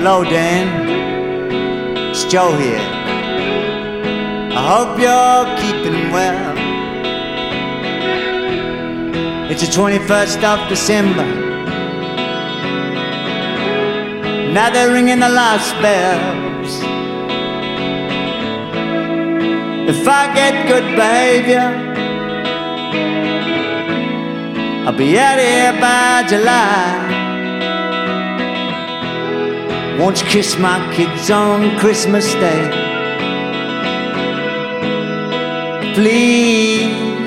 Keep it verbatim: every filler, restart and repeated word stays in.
hello Dan, it's Joe here. I hope you're keeping well. It's the twenty-first of December. Now they're ringing the last bells. If I get good behavior, I'll be out here by July. Won't you kiss my kids on Christmas Day? Please.